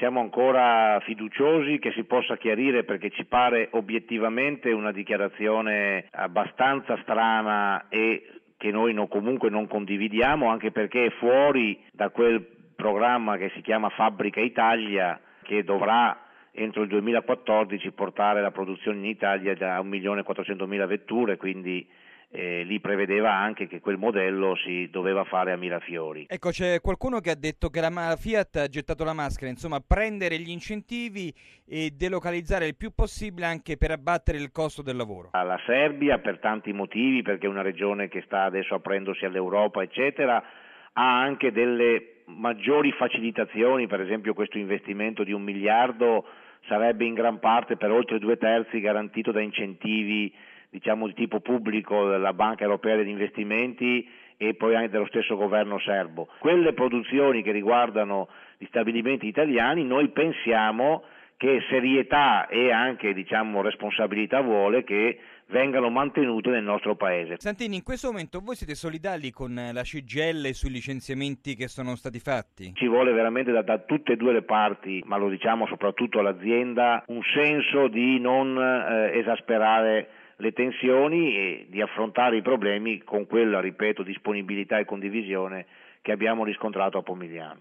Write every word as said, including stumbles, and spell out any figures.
siamo ancora fiduciosi che si possa chiarire, perché ci pare obiettivamente una dichiarazione abbastanza strana e che noi no, comunque non condividiamo, anche perché è fuori da quel programma che si chiama Fabbrica Italia, che dovrà entro il duemilaquattordici portare la produzione in Italia da un milione e quattrocentomila vetture, quindi eh, lì prevedeva anche che quel modello si doveva fare a Mirafiori. Ecco, c'è qualcuno che ha detto che la ma- Fiat ha gettato la maschera, insomma, prendere gli incentivi e delocalizzare il più possibile anche per abbattere il costo del lavoro. La Serbia, per tanti motivi, perché è una regione che sta adesso aprendosi all'Europa, eccetera, ha anche delle maggiori facilitazioni, per esempio questo investimento di un miliardo sarebbe in gran parte per oltre due terzi garantito da incentivi, diciamo di tipo pubblico della Banca Europea degli Investimenti e poi anche dello stesso governo serbo. Quelle produzioni che riguardano gli stabilimenti italiani, noi pensiamo che serietà e anche diciamo responsabilità vuole che vengano mantenute nel nostro paese. Santini, in questo momento voi siete solidali con la C G I L sui licenziamenti che sono stati fatti? Ci vuole veramente da, da tutte e due le parti, ma lo diciamo soprattutto all'azienda, un senso di non eh, esasperare le tensioni e di affrontare i problemi con quella, ripeto, disponibilità e condivisione che abbiamo riscontrato a Pomigliano.